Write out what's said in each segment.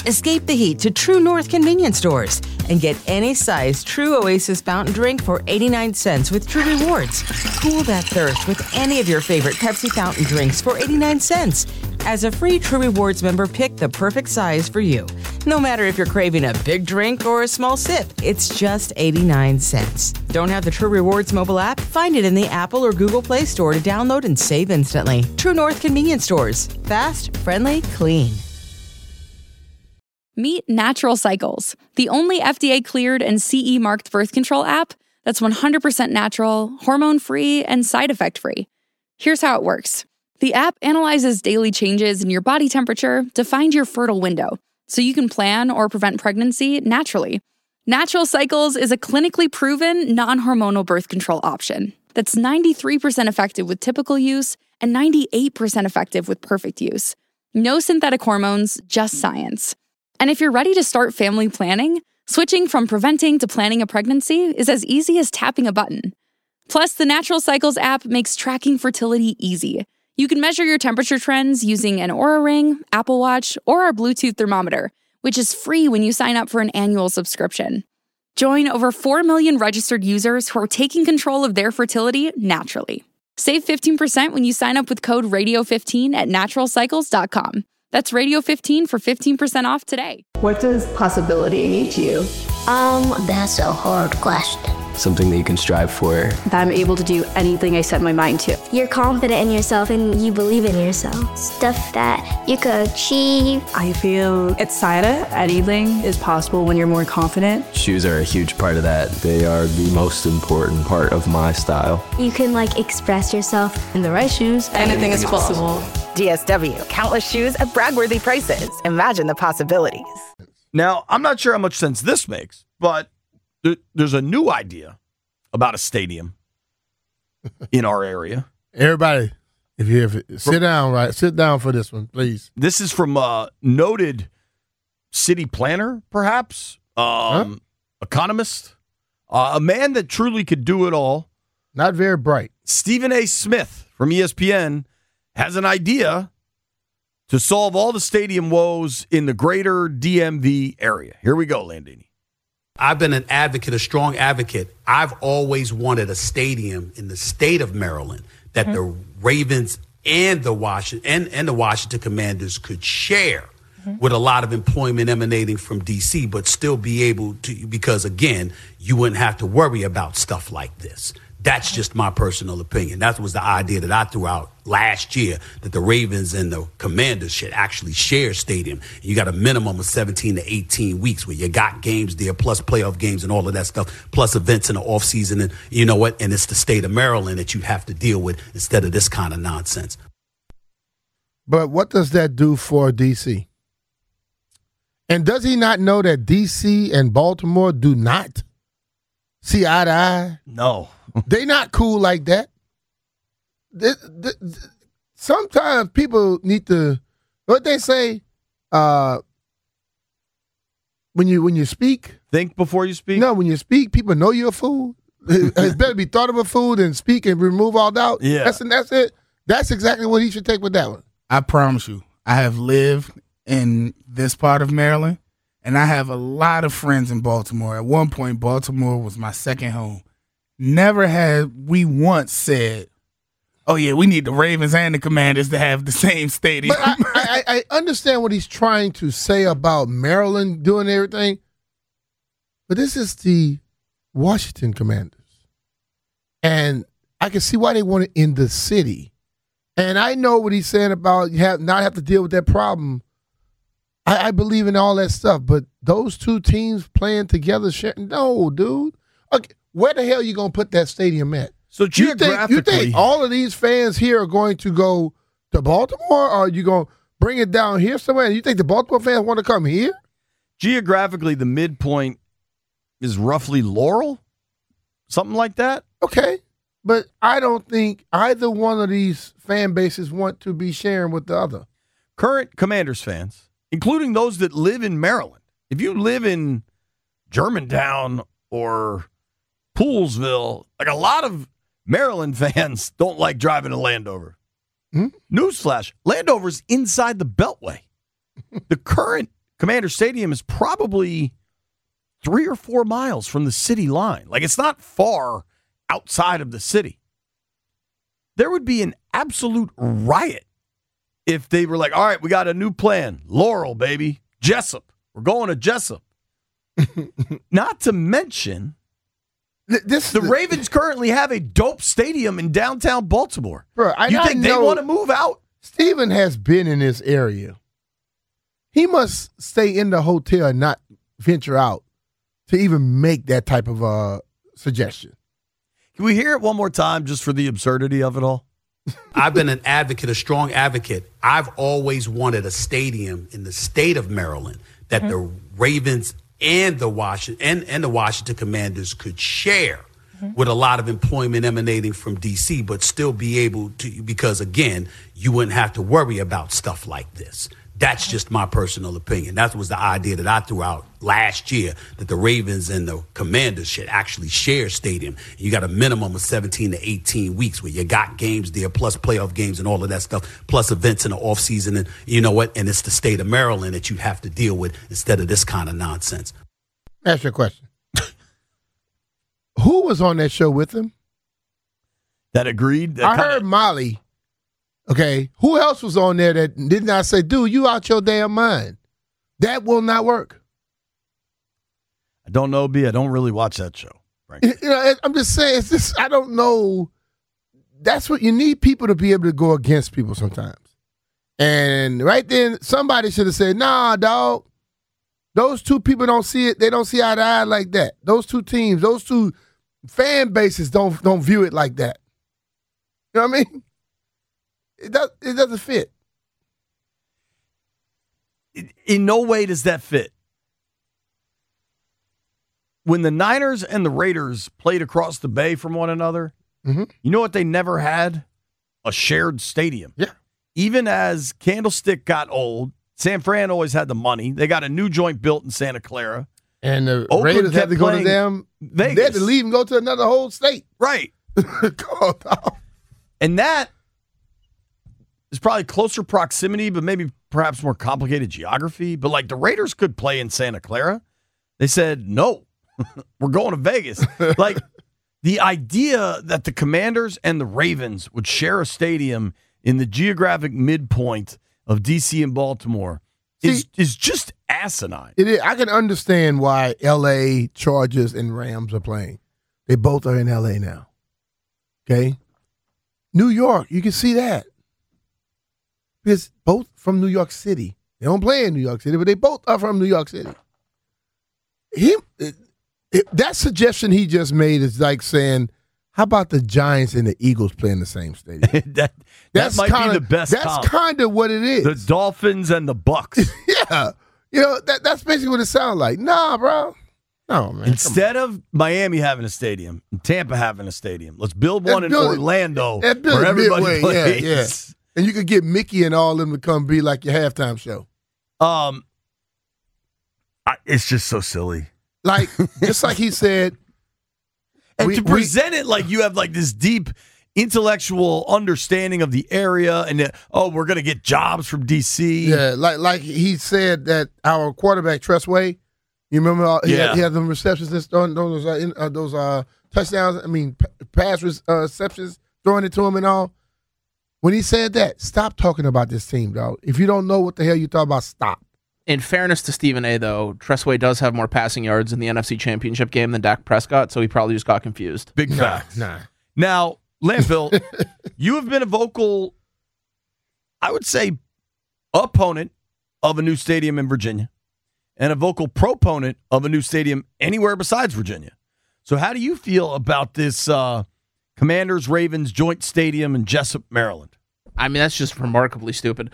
Escape the heat to True North convenience stores and get any size True Oasis fountain drink for 89 cents with True Rewards. Cool that thirst with any of your favorite Pepsi fountain drinks for 89 cents. As a free True Rewards member, pick the perfect size for you. No matter if you're craving a big drink or a small sip, it's just 89 cents. Don't have the True Rewards mobile app? Find it in the Apple or Google Play Store to download and save instantly. True North convenience stores. Fast, friendly, clean. Meet Natural Cycles, the only FDA-cleared and CE-marked birth control app that's 100% natural, hormone-free, and side effect-free. Here's how it works. The app analyzes daily changes in your body temperature to find your fertile window, so you can plan or prevent pregnancy naturally. Natural Cycles is a clinically proven, non-hormonal birth control option that's 93% effective with typical use and 98% effective with perfect use. No synthetic hormones, just science. And if you're ready to start family planning, switching from preventing to planning a pregnancy is as easy as tapping a button. Plus, the Natural Cycles app makes tracking fertility easy. You can measure your temperature trends using an Oura Ring, Apple Watch, or our Bluetooth thermometer, which is free when you sign up for an annual subscription. Join over 4 million registered users who are taking control of their fertility naturally. Save 15% when you sign up with code RADIO15 at naturalcycles.com. That's Radio 15 for 15% off today. What does possibility mean to you? That's a hard question. Something that you can strive for. That I'm able to do anything I set my mind to. You're confident in yourself and you believe in yourself. Stuff that you could achieve. I feel excited. Anything is possible when you're more confident. Shoes are a huge part of that. They are the most important part of my style. You can express yourself. In the right shoes, anything is possible. DSW, countless shoes at brag-worthy prices. Imagine the possibilities. Now, I'm not sure how much sense this makes, but there's a new idea about a stadium in our area. Everybody, if you sit down for this one, please. This is from a noted city planner, perhaps, economist, a man that truly could do it all. Not very bright. Stephen A. Smith from ESPN has an idea to solve all the stadium woes in the greater DMV area. Here we go, Landini. I've been an advocate, a strong advocate. I've always wanted a stadium in the state of Maryland that the Ravens and the Washington Commanders could share with a lot of employment emanating from D.C., but still be able to, because, again, you wouldn't have to worry about stuff like this. That's just my personal opinion. That was the idea that I threw out last year, that the Ravens and the Commanders should actually share stadium. You got a minimum of 17 to 18 weeks where you got games there, plus playoff games and all of that stuff, plus events in the offseason. And you know what? And it's the state of Maryland that you have to deal with instead of this kind of nonsense. But what does that do for D.C.? And does he not know that D.C. and Baltimore do not see eye to eye? No. They not cool like that. Sometimes people need to, what they say, when you speak. Think before you speak? No, when you speak, people know you're a fool. It's better to be thought of a fool than speak and remove all doubt. Yeah. That's it. That's exactly what he should take with that one. I promise you, I have lived in this part of Maryland, and I have a lot of friends in Baltimore. At one point, Baltimore was my second home. Never had we once said, oh, yeah, we need the Ravens and the Commanders to have the same stadium. But I understand what he's trying to say about Maryland doing everything, but this is the Washington Commanders. And I can see why they want it in the city. And I know what he's saying about not have to deal with that problem. I believe in all that stuff, but those two teams playing together, no, dude. Okay, where the hell are you going to put that stadium at? So geographically, you think all of these fans here are going to go to Baltimore, or are you going to bring it down here somewhere? You think the Baltimore fans want to come here? Geographically, the midpoint is roughly Laurel, something like that. Okay, but I don't think either one of these fan bases want to be sharing with the other. Current Commanders fans, including those that live in Maryland, if you live in Germantown or Poolsville, like a lot of Maryland fans don't like driving to Landover. Newsflash, Landover's inside the Beltway. The current Commander Stadium is probably 3 or 4 miles from the city line. Like, it's not far outside of the city. There would be an absolute riot if they were like, all right, we got a new plan. Laurel, baby. Jessup. We're going to Jessup. Not to mention, the Ravens currently have a dope stadium in downtown Baltimore. Bro, you think they want to move out? Steven has been in this area. He must stay in the hotel and not venture out to even make that type of suggestion. Can we hear it one more time just for the absurdity of it all? I've been an advocate, a strong advocate. I've always wanted a stadium in the state of Maryland that the Ravens and the Washington Commanders could share with a lot of employment emanating from D.C., but still be able to, because, again, you wouldn't have to worry about stuff like this. That's just my personal opinion. That was the idea that I threw out last year, that the Ravens and the Commanders should actually share stadium. You got a minimum of 17 to 18 weeks where you got games there, plus playoff games and all of that stuff, plus events in the offseason. And you know what? And it's the state of Maryland that you have to deal with instead of this kind of nonsense. Ask your question. Who was on that show with him? That agreed? I heard Molly. Okay, who else was on there that did not say, dude, you out your damn mind? That will not work. I don't know, B. I don't really watch that show. You know, I'm just saying, it's just, I don't know. That's what you need, people to be able to go against people sometimes. And right then, somebody should have said, nah, dog, those two people don't see it. They don't see eye to eye like that. Those two teams, those two fan bases don't view it like that. You know what I mean? It doesn't fit. In no way does that fit. When the Niners and the Raiders played across the bay from one another, you know what they never had? A shared stadium. Yeah. Even as Candlestick got old, San Fran always had the money. They got a new joint built in Santa Clara. And the Oakland Raiders had to go to them. Vegas. They had to leave and go to another whole state. Right. And that is probably closer proximity, but maybe perhaps more complicated geography. But like the Raiders could play in Santa Clara. They said, no, we're going to Vegas. Like the idea that the Commanders and the Ravens would share a stadium in the geographic midpoint of D.C. and Baltimore is just asinine. It is. I can understand why L.A. Chargers and Rams are playing. They both are in L.A. now. Okay? New York, you can see that. Because both from New York City. They don't play in New York City, but they both are from New York City. That suggestion he just made is like saying, how about the Giants and the Eagles playing the same stadium? that might be the best That's comp. kind of what it is. The Dolphins and the Bucks. Yeah. You know, that's basically what it sounds like. Nah, bro. No, man. Instead of Miami having a stadium and Tampa having a stadium, let's build one in Orlando where everybody plays. Yeah. And you could get Mickey and all of them to come be like your halftime show. It's just so silly. Like, just like he said. And to present it like you have like this deep intellectual understanding of the area and we're going to get jobs from D.C. Yeah, like he said that our quarterback, Tressway, you remember he had them receptions, those touchdowns, pass receptions, throwing it to him and all. When he said that, stop talking about this team, dog. If you don't know what the hell you talk about, stop. In fairness to Stephen A., though, Tressway does have more passing yards in the NFC Championship game than Dak Prescott, so he probably just got confused. Big facts. Nah. Now, Lampville, you have been a vocal, I would say, opponent of a new stadium in Virginia and a vocal proponent of a new stadium anywhere besides Virginia. So how do you feel about this Commanders-Ravens joint stadium in Jessup, Maryland? I mean, that's just remarkably stupid.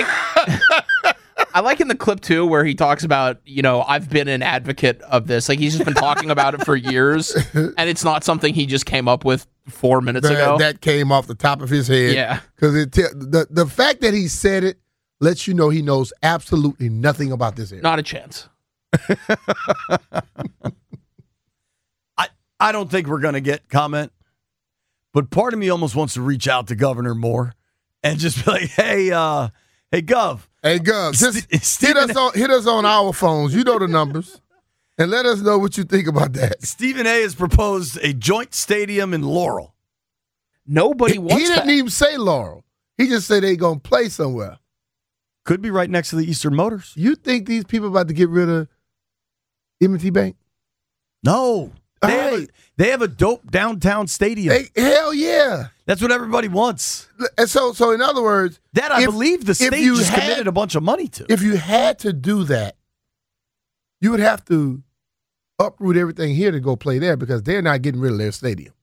I like in the clip, too, where he talks about, I've been an advocate of this. Like, he's just been talking about it for years, and it's not something he just came up with 4 minutes ago. That came off the top of his head. Yeah. Because the fact that he said it lets you know he knows absolutely nothing about this area. Not a chance. I don't think we're going to get comment, but part of me almost wants to reach out to Governor Moore and just be like, hey, Hey, Gov. Just hit us on our phones. You know the numbers. And let us know what you think about that. Stephen A. has proposed a joint stadium in Laurel. Nobody wants He didn't even say Laurel. He just said they going to play somewhere. Could be right next to the Eastern Motors. You think these people about to get rid of M&T Bank? No. They have a dope downtown stadium. Hell yeah. That's what everybody wants. And so in other words, that I believe the state just committed a bunch of money to. If you had to do that, you would have to uproot everything here to go play there because they're not getting rid of their stadium.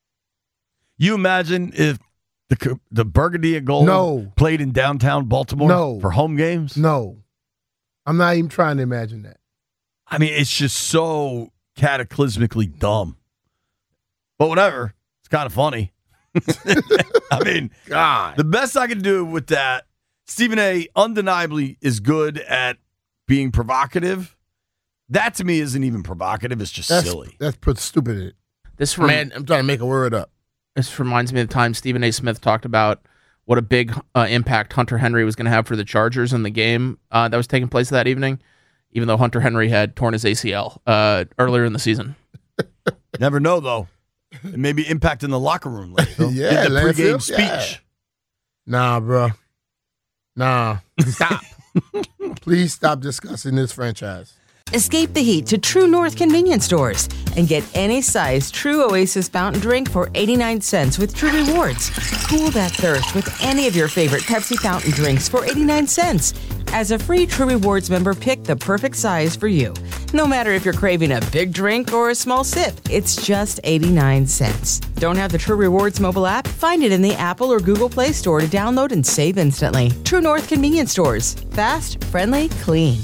You imagine if the Burgundy of Gold played in downtown Baltimore for home games? No. I'm not even trying to imagine that. I mean, it's just so cataclysmically dumb. But whatever. It's kind of funny. I mean, God, the best I can do with that, Stephen A. undeniably is good at being provocative. That to me isn't even provocative. It's just silly. That's stupid. Man, I'm trying to make a word up. This reminds me of the time Stephen A. Smith talked about what a big impact Hunter Henry was going to have for the Chargers in the game that was taking place that evening, even though Hunter Henry had torn his ACL earlier in the season. Never know, though. It may be impacting the locker room later. Yeah, in the pregame speech. Yeah. Nah, bro. Nah. Stop. Please stop discussing this franchise. Escape the heat to True North convenience stores and get any size True Oasis fountain drink for 89 cents with True Rewards. Cool that thirst with any of your favorite Pepsi fountain drinks for 89 cents. As a free True Rewards member, pick the perfect size for you. No matter if you're craving a big drink or a small sip, it's just 89 cents. Don't have the True Rewards mobile app? Find it in the Apple or Google Play Store to download and save instantly. True North convenience stores. Fast, friendly, clean.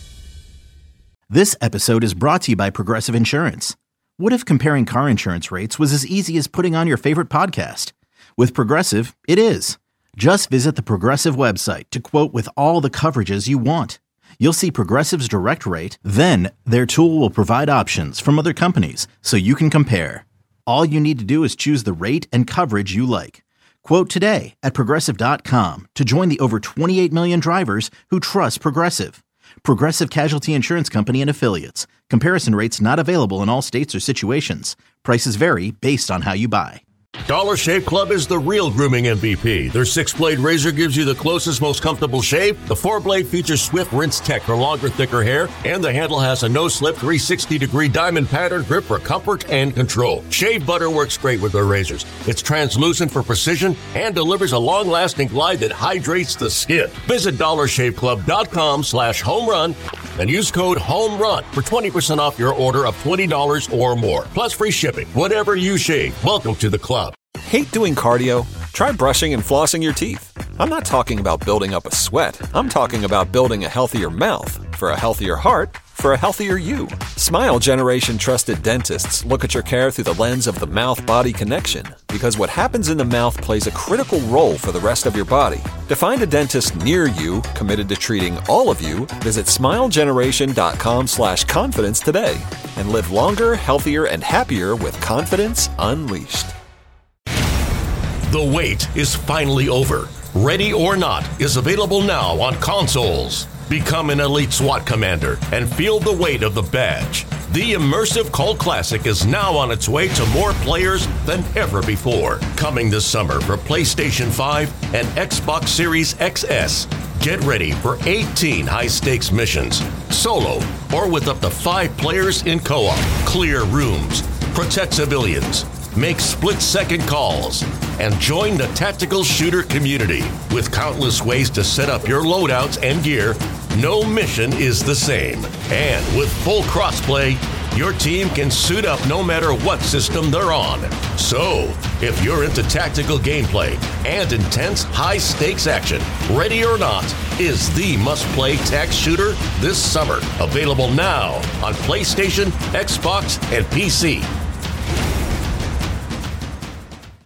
This episode is brought to you by Progressive Insurance. What if comparing car insurance rates was as easy as putting on your favorite podcast? With Progressive, it is. Just visit the Progressive website to quote with all the coverages you want. You'll see Progressive's direct rate, then their tool will provide options from other companies so you can compare. All you need to do is choose the rate and coverage you like. Quote today at Progressive.com to join the over 28 million drivers who trust Progressive. Progressive Casualty Insurance Company and Affiliates. Comparison rates not available in all states or situations. Prices vary based on how you buy. Dollar Shave Club is the real grooming MVP. Their 6-blade razor gives you the closest, most comfortable shave. The 4-blade features swift rinse tech for longer, thicker hair. And the handle has a no-slip 360-degree diamond pattern grip for comfort and control. Shave butter works great with their razors. It's translucent for precision and delivers a long-lasting glide that hydrates the skin. Visit DollarShaveClub.com/homerun and use code HOMERUN for 20% off your order of $20 or more. Plus free shipping. Whatever you shave, welcome to the club. Hate doing cardio? Try brushing and flossing your teeth. I'm not talking about building up a sweat. I'm talking about building a healthier mouth for a healthier heart for a healthier you. Smile Generation trusted dentists look at your care through the lens of the mouth-body connection because what happens in the mouth plays a critical role for the rest of your body. To find a dentist near you committed to treating all of you, visit smilegeneration.com/confidence today and live longer, healthier, and happier with confidence unleashed. The wait is finally over. Ready or Not is available now on consoles. Become an elite SWAT commander and feel the weight of the badge. The immersive cult classic is now on its way to more players than ever before. Coming this summer for PlayStation 5 and Xbox Series XS. Get ready for 18 high-stakes missions, solo or with up to 5 players in co-op. Clear rooms, protect civilians, make split-second calls, and join the tactical shooter community. With countless ways to set up your loadouts and gear, no mission is the same. And with full crossplay, your team can suit up no matter what system they're on. So, if you're into tactical gameplay and intense high-stakes action, Ready or Not is the must-play tac shooter this summer. Available now on PlayStation, Xbox, and PC.